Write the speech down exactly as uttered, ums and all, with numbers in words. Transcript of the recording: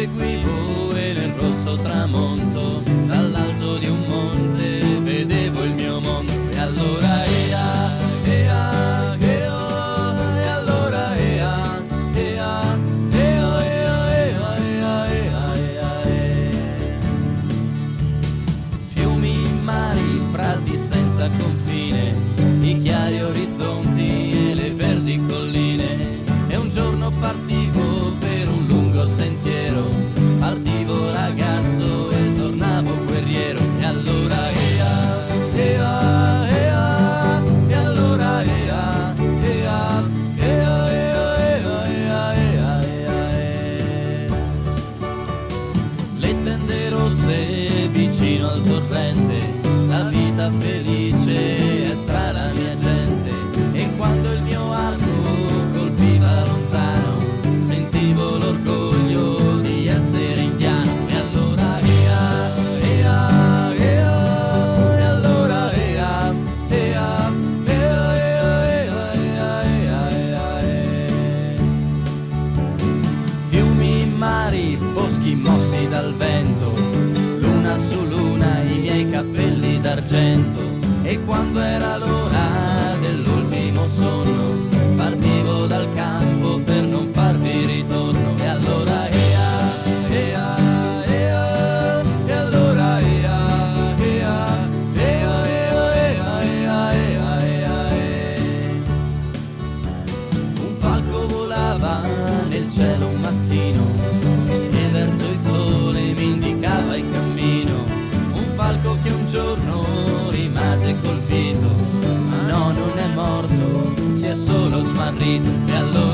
seguivo e nel rosso tramonto dall'alto di un monte vedevo il mio mondo. E allora ea, ea, ea, e allora ea, ea, ea, ea, ea, ea, ea, ea, ea. Fiumi, mari, prati senza confine, i chiari orizzonti e le verdi colline. E un giorno partivo per un lungo sentiero, partivo ragazzo e tornavo guerriero. E allora ea, ea, ea, e allora ea, ea, ea, ea, ea, ea, ea, ea, ea. Le tende rosse vicino al torrente, la vita felice è tra la mia gente. E quando il mio arco colpiva lontano, sentivo l'orgoglio di essere indiano. E allora ea, ea, ea, e allora ea, ea, ea, ea, ea, ea, ea, ea. Fiumi, mari, boschi mossi dal vento, luna su luna i miei capelli d'argento. E quando era l'ora dell'ultimo sonno, partivo dal campo per non farvi ritorno. E allora ea, ea, ea, e allora ea, ea, ea, ea, ea, ea, ea, ea, ea. Un falco volava nel cielo un mattino e verso il sole mi indicava il cammino. Un falco che un giorno rimase colpito, ma no, non è morto, si è solo smarrito. E allora